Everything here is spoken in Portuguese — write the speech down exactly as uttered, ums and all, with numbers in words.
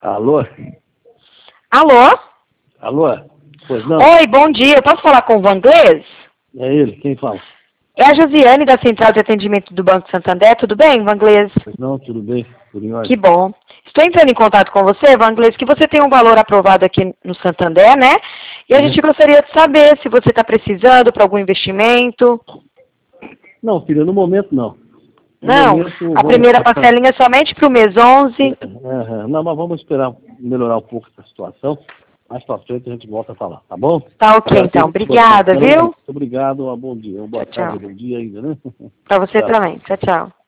Alô? Alô? Alô? Pois não? Oi, bom dia. Eu posso falar com o Vanglês? É ele, quem fala? É a Josiane da Central de Atendimento do Banco Santander. Tudo bem, Vanglês? Pois não, tudo bem? Tudo em ordem? Que bom. Estou entrando em contato com você, Vanglês, que você tem um valor aprovado aqui no Santander, né? E a Uhum. gente gostaria de saber se você está precisando para algum investimento. Não, filha, no momento não. No Não, momento, a vamos primeira esperar. parcelinha é somente para o mês onze. Aham. Não, mas vamos esperar melhorar um pouco essa situação. Mais pra frente a gente volta a falar, tá bom? Tá ok, Agora, então. tem- Obrigada, viu? Muito obrigado, um bom dia. Um boa Tchau, tarde, tchau. bom dia ainda, né? Para você Tchau. também. Tchau, tchau.